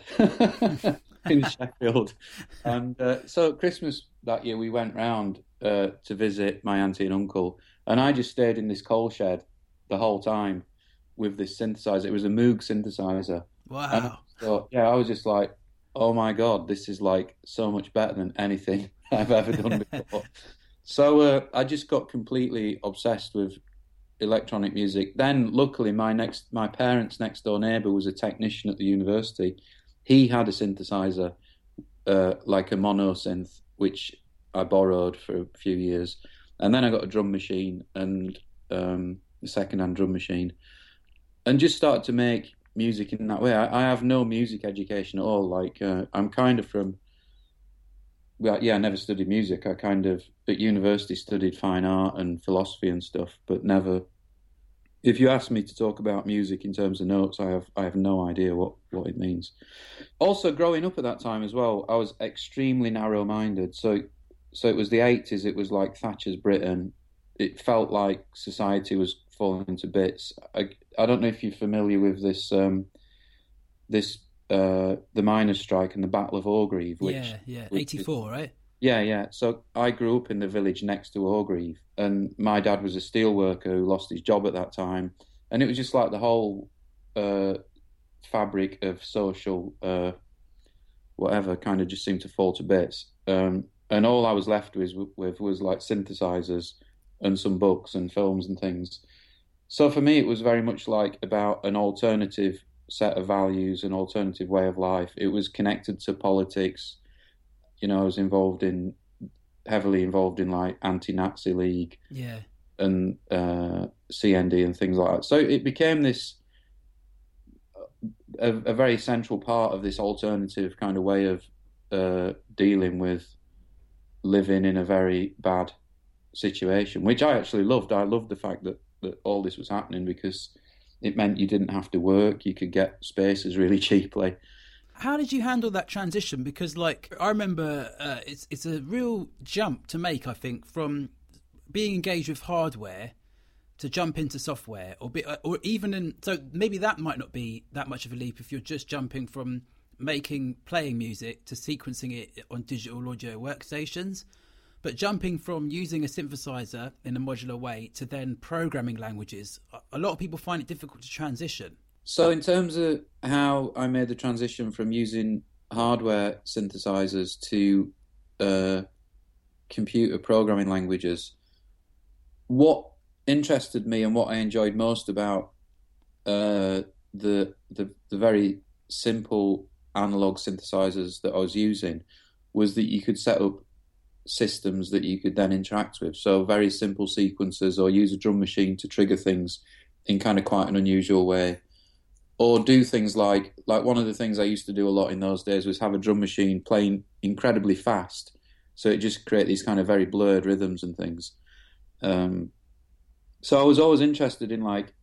in Sheffield. And uh, so at Christmas that year, we went round uh, to visit my auntie and uncle. And I just stayed in this coal shed the whole time with this synthesizer. It was a Moog synthesizer. Wow. And I thought, yeah, I was just like, oh my God, this is like so much better than anything I've ever done before. So uh, I just got completely obsessed with electronic music. Then, luckily, my next, my parents' next door neighbour was a technician at the university. He had a synthesizer, uh, like a mono synth, which I borrowed for a few years, and then I got a drum machine and um, a second-hand drum machine, and just started to make music in that way. I, I have no music education at all. Like uh, I'm kind of from. Well, yeah, I never studied music. I kind of, at university, studied fine art and philosophy and stuff, but never. If you ask me to talk about music in terms of notes, I have I have no idea what, what it means. Also, growing up at that time as well, I was extremely narrow-minded. So, so it was the eighties. It was like Thatcher's Britain. It felt like society was falling to bits. I, I don't know if you're familiar with this um, this. Uh, the miners' strike and the Battle of Orgreave. Which, yeah, yeah, which eighty-four, is, right? Yeah, yeah. So I grew up in the village next to Orgreave, and my dad was a steel worker who lost his job at that time, and it was just like the whole uh, fabric of social uh, whatever kind of just seemed to fall to bits. Um, and all I was left with, with was like synthesizers and some books and films and things. So for me, it was very much like about an alternative set of values, an alternative way of life. It was connected to politics. You know, I was involved in, heavily involved in like anti-Nazi League, yeah, and uh, C N D and things like that. So it became this a, a very central part of this alternative kind of way of uh, dealing with living in a very bad situation, which I actually loved. I loved the fact that that all this was happening because it meant you didn't have to work. You could get spaces really cheaply. How did you handle that transition? Because, like, I remember uh, it's it's a real jump to make, I think, from being engaged with hardware to jump into software, or be, or even in. So maybe that might not be that much of a leap if you're just jumping from making playing music to sequencing it on digital audio workstations. But jumping from using a synthesizer in a modular way to then programming languages, a lot of people find it difficult to transition. So in terms of how I made the transition from using hardware synthesizers to uh, computer programming languages, what interested me and what I enjoyed most about uh, the, the the very simple analog synthesizers that I was using was that you could set up systems that you could then interact with. So very simple sequences, or use a drum machine to trigger things in kind of quite an unusual way. Or do things like, like one of the things I used to do a lot in those days was have a drum machine playing incredibly fast. So it just create these kind of very blurred rhythms and things. Um, so I was always interested in like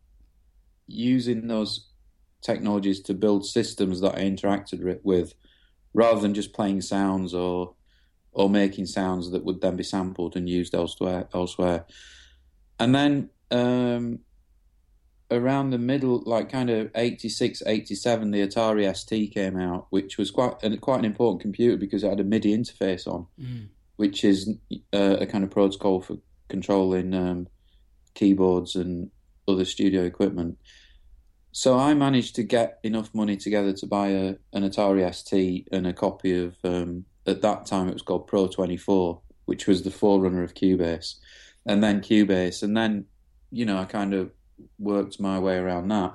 using those technologies to build systems that I interacted with, rather than just playing sounds or or making sounds that would then be sampled and used elsewhere. elsewhere. And then um, around the middle, like kind of eighty-six, eighty-seven, the Atari S T came out, which was quite an, quite an important computer because it had a MIDI interface on, mm. which is uh, a kind of protocol for controlling um, keyboards and other studio equipment. So I managed to get enough money together to buy a, an Atari S T and a copy of... Um, at that time, it was called Pro twenty-four, which was the forerunner of Cubase, and then Cubase. And then, you know, I kind of worked my way around that.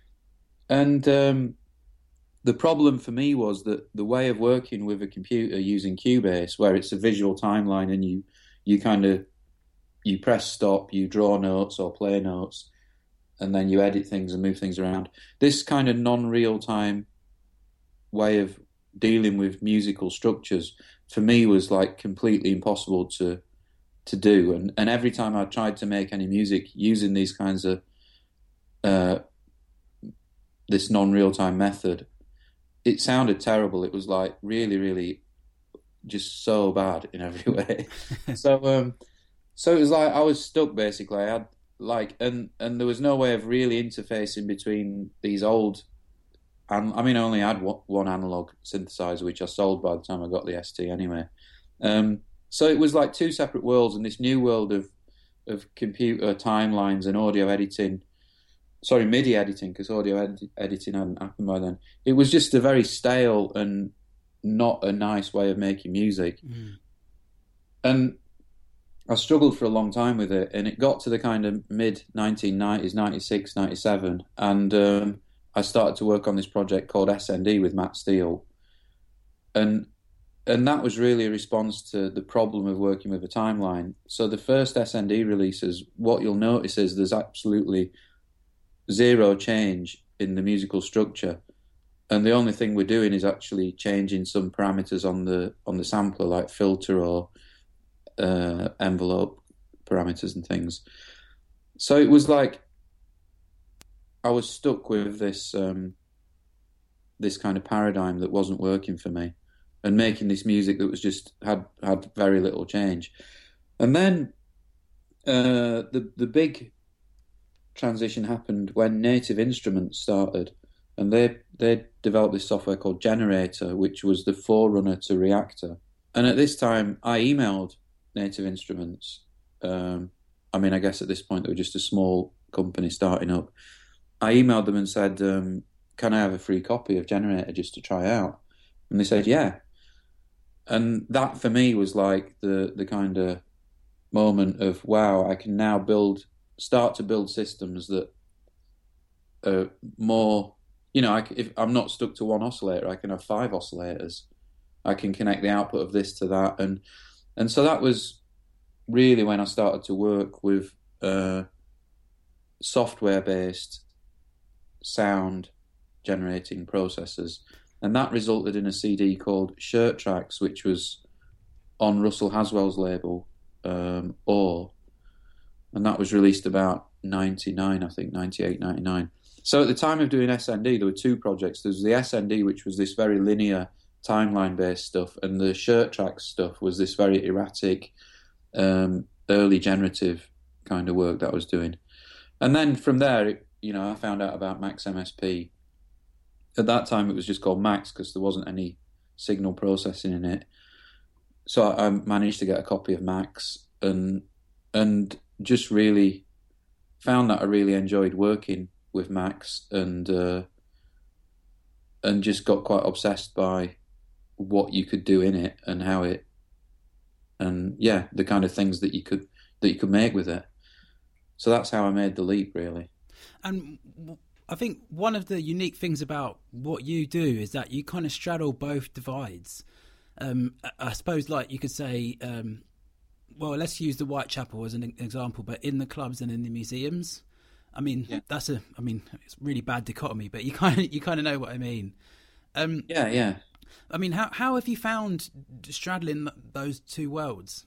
And um, the problem for me was that the way of working with a computer using Cubase, where it's a visual timeline and you, you kind of, you press stop, you draw notes or play notes, and then you edit things and move things around. This kind of non-real-time way of dealing with musical structures for me was like completely impossible to to do, and and every time I tried to make any music using these kinds of uh, this non-real time method, it sounded terrible. It was like really, really just so bad in every way. so, um, so it was like I was stuck basically. I had like, and and there was no way of really interfacing between these old. And I mean, I only had one analog synthesizer, which I sold by the time I got the S T anyway. Um, so it was like two separate worlds, and this new world of of computer timelines and audio editing. Sorry, MIDI editing, because audio ed- editing hadn't happened by then. It was just a very stale and not a nice way of making music. Mm. And I struggled for a long time with it, and it got to the kind of mid nineteen nineties, ninety-six, ninety-seven, and um, I started to work on this project called S N D with Matt Steele. And and that was really a response to the problem of working with a timeline. So the first S N D releases, what you'll notice is there's absolutely zero change in the musical structure, and the only thing we're doing is actually changing some parameters on the on the sampler, like filter or uh, envelope parameters and things. So it was like I was stuck with this um, this kind of paradigm that wasn't working for me, and making this music that was just had had very little change. And then uh, the the big transition happened when Native Instruments started, and they they developed this software called Generator, which was the forerunner to Reaktor. And at this time, I emailed Native Instruments. Um, I mean, I guess at this point they were just a small company starting up. I emailed them and said, um, "Can I have a free copy of Generator just to try out?" And they said, "Yeah." And that for me was like the the kind of moment of, wow, I can now build. Start to build systems that are more, you know, I, if I'm not stuck to one oscillator, I can have five oscillators. I can connect the output of this to that. And and so that was really when I started to work with uh, software-based sound generating processors. And that resulted in a C D called Shirt Tracks, which was on Russell Haswell's label, um, Or. And that was released about ninety-nine, I think, ninety-eight, ninety-nine. So at the time of doing S N D, there were two projects. There was the S N D, which was this very linear, timeline-based stuff, and the Shirt Tracks stuff was this very erratic, um, early generative kind of work that I was doing. And then from there, you know, I found out about Max M S P. At that time, it was just called Max because there wasn't any signal processing in it. So I managed to get a copy of Max and and just really found that I really enjoyed working with Max, and uh, and just got quite obsessed by what you could do in it and how it, and yeah, the kind of things that you could that you could make with it. So that's how I made the leap, really. And I think one of the unique things about what you do is that you kind of straddle both divides. Um, I suppose, like you could say. Um, Well, let's use the Whitechapel as an example, but in the clubs and in the museums, I mean, yeah. that's a, I mean, it's a really bad dichotomy, but you kind of, you kind of know what I mean. Um, yeah, yeah. I mean, how how have you found straddling those two worlds?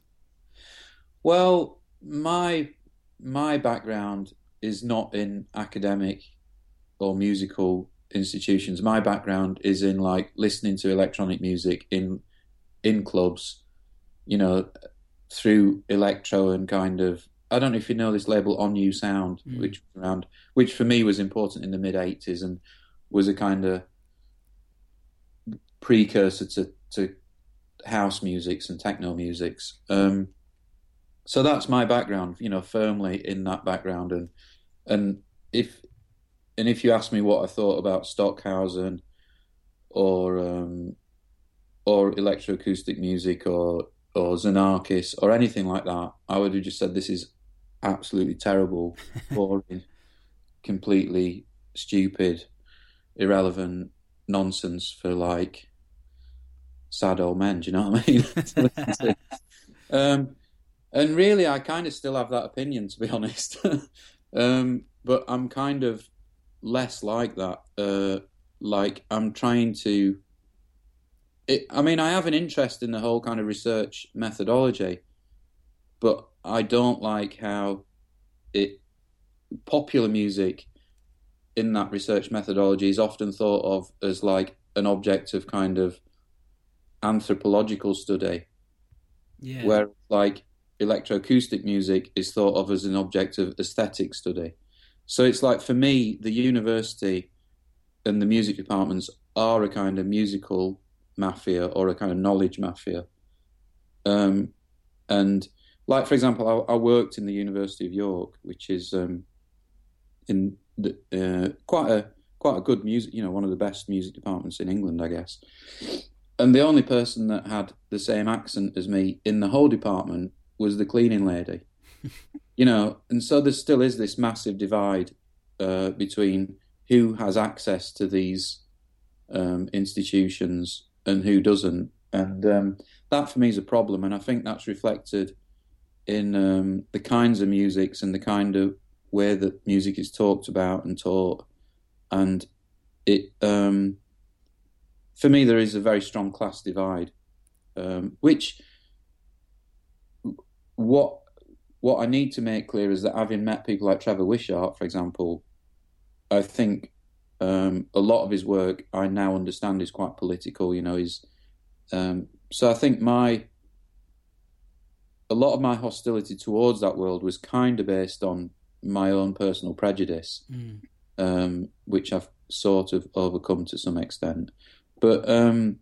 Well, my my background is not in academic or musical institutions. My background is in like listening to electronic music in in clubs, you know, through electro and kind of, I don't know if you know this label On You Sound, mm. which was around, which for me was important in the mid eighties and was a kind of precursor to, to house musics and techno musics. Um, so that's my background, you know, firmly in that background. And and if and if you ask me what I thought about Stockhausen or um, or electroacoustic music or or Xenakis or anything like that, I would have just said this is absolutely terrible, boring, completely stupid, irrelevant nonsense for like sad old men. Do you know what I mean? um, and really, I kind of still have that opinion, to be honest. um, but I'm kind of less like that. Uh, like I'm trying to. It, I mean, I have an interest in the whole kind of research methodology, but I don't like how it popular music in that research methodology is often thought of as like an object of kind of anthropological study, Yeah. where like electroacoustic music is thought of as an object of aesthetic study. So it's like, for me, the university and the music departments are a kind of musical mafia or a kind of knowledge mafia. Um, and like, for example, I, I worked in the University of York, which is um, in the, uh, quite a quite a good music, you know, one of the best music departments in England, I guess. And the only person that had the same accent as me in the whole department was the cleaning lady. You know, and so there still is this massive divide uh, between who has access to these um, institutions and who doesn't. And um, that for me is a problem. And I think that's reflected in um, the kinds of musics and the kind of way that music is talked about and taught. And it, um, for me, there is a very strong class divide, um, which what what I need to make clear is that, having met people like Trevor Wishart, for example, I think um, a lot of his work I now understand is quite political. You know, he's um, so I think my a lot of my hostility towards that world was kind of based on my own personal prejudice, mm. um, which I've sort of overcome to some extent. But um,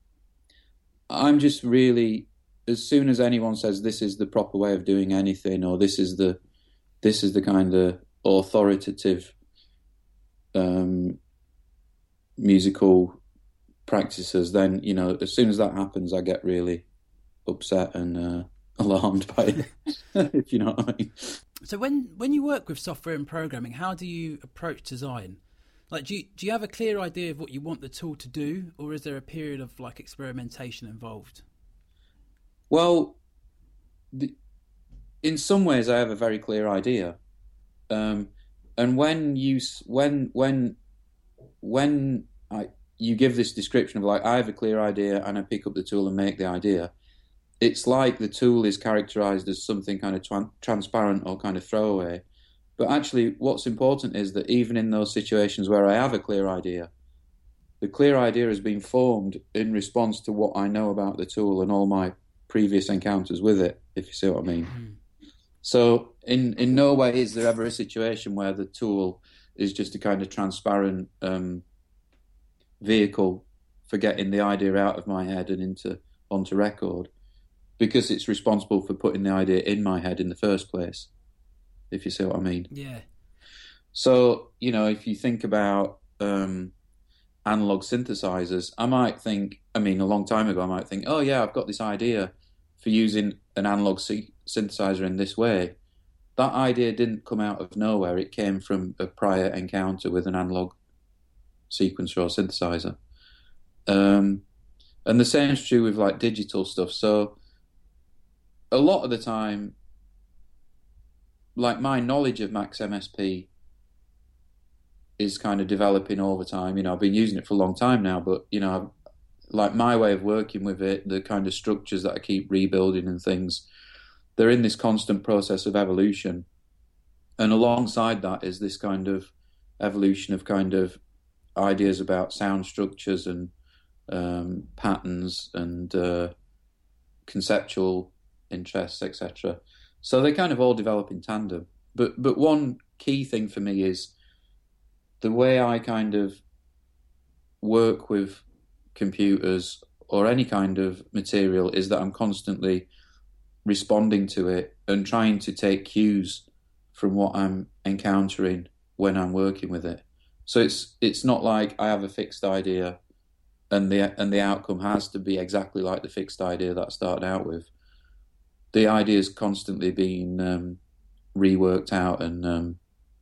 I'm just really, as soon as anyone says this is the proper way of doing anything, or this is the this is the kind of authoritative um, musical practices, then, you know, as soon as that happens, I get really upset and uh, alarmed by it, if you know what I mean. So when, when you work with software and programming, how do you approach design? Like, do you, do you have a clear idea of what you want the tool to do, or is there a period of like experimentation involved? Well, the, in some ways, I have a very clear idea, um, and when you when when when I you give this description of like, I have a clear idea and I pick up the tool and make the idea, it's like the tool is characterized as something kind of tra- transparent or kind of throwaway. But actually, what's important is that even in those situations where I have a clear idea, the clear idea has been formed in response to what I know about the tool and all my previous encounters with it, if you see what I mean. Mm. So in, in no way is there ever a situation where the tool is just a kind of transparent um, vehicle for getting the idea out of my head and into onto record, because it's responsible for putting the idea in my head in the first place, if you see what I mean. Yeah. So, you know, if you think about um, analog synthesizers, I might think, I mean, a long time ago, I might think, oh, yeah, I've got this idea for using an analog c- synthesizer in this way. That idea didn't come out of nowhere. It came from a prior encounter with an analog sequencer or synthesizer. Um, and the same is true with like digital stuff. So a lot of the time, like, my knowledge of Max M S P is kind of developing over time. You know, I've been using it for a long time now, but, you know, I've, like, my way of working with it, the kind of structures that I keep rebuilding and things, they're in this constant process of evolution. And alongside that is this kind of evolution of kind of ideas about sound structures and um, patterns and uh, conceptual interests, et cetera. So they kind of all develop in tandem. But but one key thing for me is the way I kind of work with computers or any kind of material is that I'm constantly responding to it and trying to take cues from what I'm encountering when I'm working with it. So it's it's not like I have a fixed idea and the and the outcome has to be exactly like the fixed idea that I started out with. The idea is constantly being um, reworked out and um,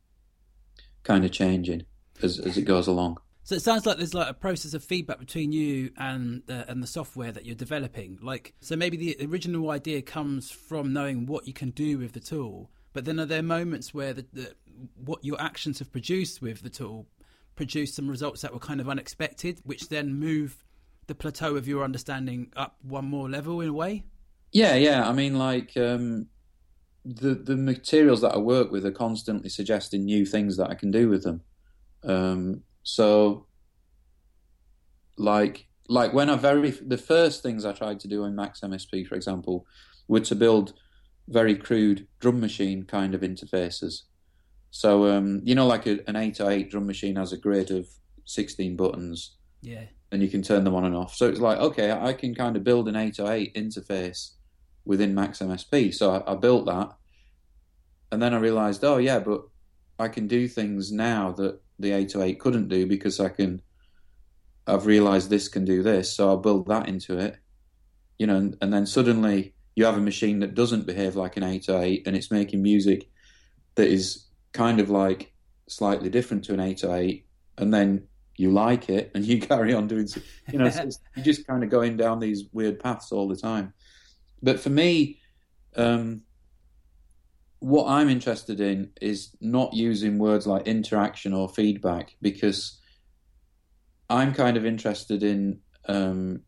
kind of changing as as it goes along. So it sounds like there's like a process of feedback between you and uh, and the software that you're developing. Like, so maybe the original idea comes from knowing what you can do with the tool, but then are there moments where the, the what your actions have produced with the tool produce some results that were kind of unexpected, which then move the plateau of your understanding up one more level in a way? Yeah, yeah. I mean, like, um, the the materials that I work with are constantly suggesting new things that I can do with them. Um, so, like like when I very the first things I tried to do in Max M S P, for example, were to build very crude drum machine kind of interfaces. So um, you know, like a, an eight oh eight drum machine has a grid of sixteen buttons. Yeah. And you can turn them on and off. So it's like, okay, I can kind of build an eight oh eight interface within Max M S P. So I, I built that. And then I realized, oh, yeah, but I can do things now that the eight oh eight couldn't do because I can, I've realized this can do this. So I'll build that into it. You know, and, and then suddenly you have a machine that doesn't behave like an eight oh eight and it's making music that is kind of like slightly different to an eight oh eight. And then you like it and you carry on doing, you know, so you're just kind of going down these weird paths all the time. But for me, um, what I'm interested in is not using words like interaction or feedback, because I'm kind of interested in um,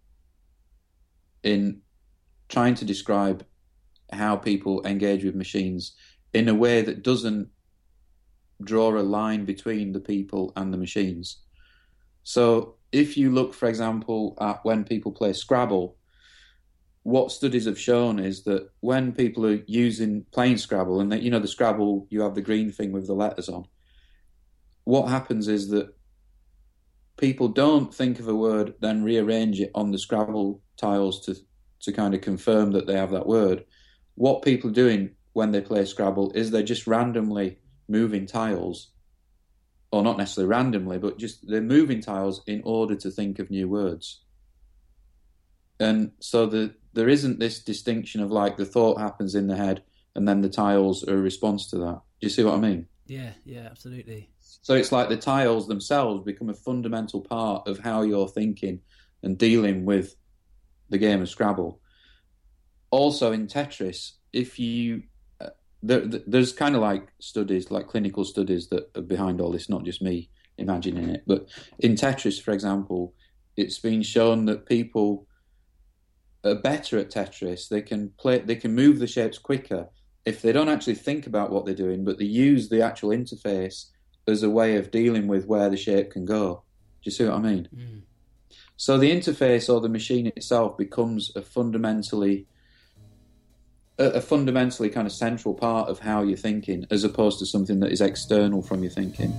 in trying to describe how people engage with machines in a way that doesn't draw a line between the people and the machines. So if you look, for example, at when people play Scrabble, what studies have shown is that when people are using playing Scrabble, and that, you know, the Scrabble, you have the green thing with the letters on, what happens is that people don't think of a word, then rearrange it on the Scrabble tiles to to kind of confirm that they have that word. What people are doing when they play Scrabble is they're just randomly moving tiles, or not necessarily randomly, but just they're moving tiles in order to think of new words. And so the, there isn't this distinction of like the thought happens in the head and then the tiles are a response to that. Do you see what I mean? Yeah, yeah, absolutely. So it's like the tiles themselves become a fundamental part of how you're thinking and dealing with the game of Scrabble. Also in Tetris, if you... Uh, there, there's kind of like studies, like clinical studies that are behind all this, not just me imagining it. But in Tetris, for example, it's been shown that people are better at Tetris. They can play, they can move the shapes quicker if they don't actually think about what they're doing, but they use the actual interface as a way of dealing with where the shape can go. Do you see what I mean? Mm. So the interface or the machine itself becomes a fundamentally a, a fundamentally kind of central part of how you're thinking, as opposed to something that is external from your thinking.